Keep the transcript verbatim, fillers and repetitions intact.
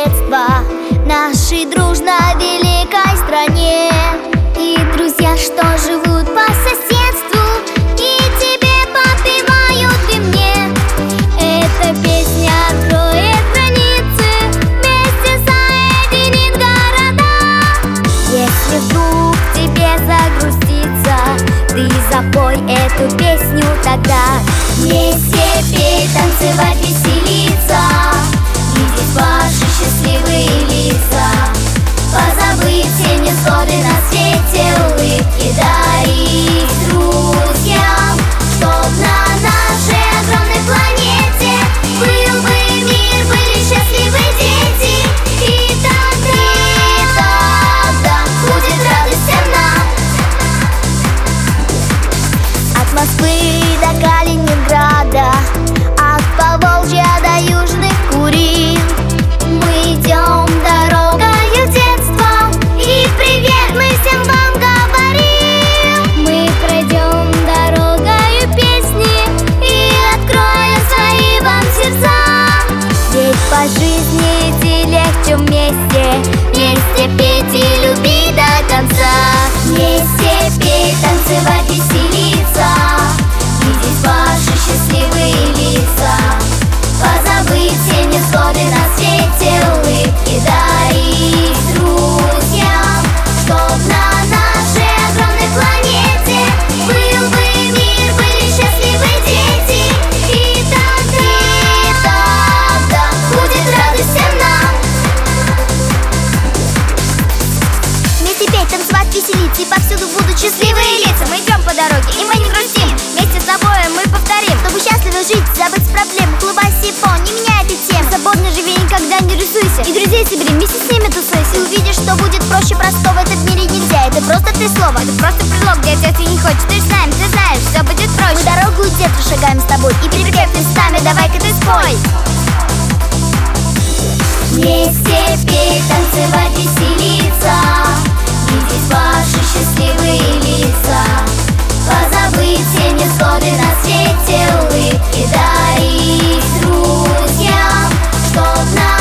детства в нашей дружно великой стране. И друзья, что живут по соседству, и тебе подпевают, и мне. Эта песня откроет границы, вместе соединит города. Если вдруг тебе загрустится, ты запой эту песню тогда. Вместе петь, танцевать, веселиться, видеть ваши счастливые лица, позабыть все невзгоды на свете, улыбки дарить друзьям, чтоб на нашей огромной планете был бы мир, были счастливы дети. И тогда, и тогда будет радость всем нам. От Москвы до Калининграда, от Поволжья до Южных Курил мы идем дорогою детства, и привет мы всем вам говорим. Мы пройдем дорогою песни и откроем свои вам сердца. Ведь по жизни идти легче вместе, вместе петь и любить до конца. Вместе петь, танцевать, веселиться, видеть ваши счастливые лица, позабыть все невзгоды на свете, улыбки дарить друзьям, чтоб на нашей огромной планете был бы мир, были счастливы дети. И тогда, и тогда будет радость всем нам. Вместе петь, танцевать, веселиться, и повсюду будут счастливые лица. Мы идем по дороге, и мы не грустим, вместе с тобой мы повторим, чтобы счастливо жить, забыть проблем, улыбайся и пон, не меняй эту тему. Свободно живи, никогда не рисуйся, и друзей собери, вместе с ними тусуйся. И увидишь, что будет проще простого в этом мире нельзя. Это просто три слова, это просто предлог, где отец не хочет. Ты ж знаем, ты знаешь, все будет проще. Мы дорогу детства шагаем с тобой, и припев местами давай-ка ты спой. Вместе петь, танцевать, веселиться, видеть ваши счастливые лица, позабыть все невзгоды на свете, улыбки дарить друзьям, чтоб на